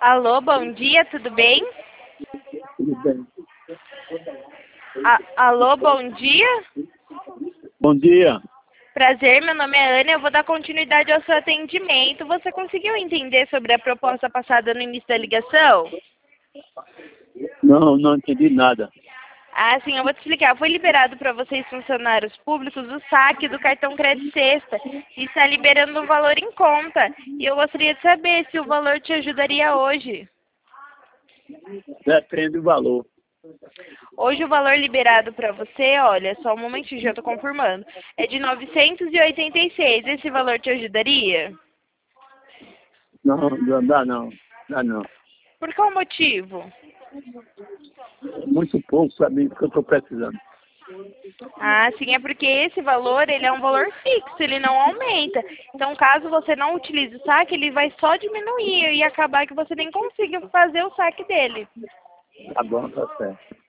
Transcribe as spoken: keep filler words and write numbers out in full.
Alô, bom dia, tudo bem? Tudo bem. A- Alô, bom dia? Bom dia. Prazer, meu nome é Ana, eu vou dar continuidade ao seu atendimento. Você conseguiu entender sobre a proposta passada no início da ligação? Não, não entendi nada. Ah, sim, eu vou te explicar. Foi liberado para vocês, funcionários públicos, o saque do cartão Crédito Sexta. E está liberando um valor em conta. E eu gostaria de saber se o valor te ajudaria hoje. Depende do valor. Hoje o valor liberado para você, olha, só um momentinho, já estou confirmando, é de novecentos e oitenta e seis. Esse valor te ajudaria? Não, não dá não. Dá não. Por qual motivo? Muito pouco para mim, porque eu estou precisando. Ah, sim, é porque esse valor, ele é um valor fixo, ele não aumenta. Então, caso você não utilize o saque, ele vai só diminuir e acabar que você nem consiga fazer o saque dele. Tá bom, tá certo.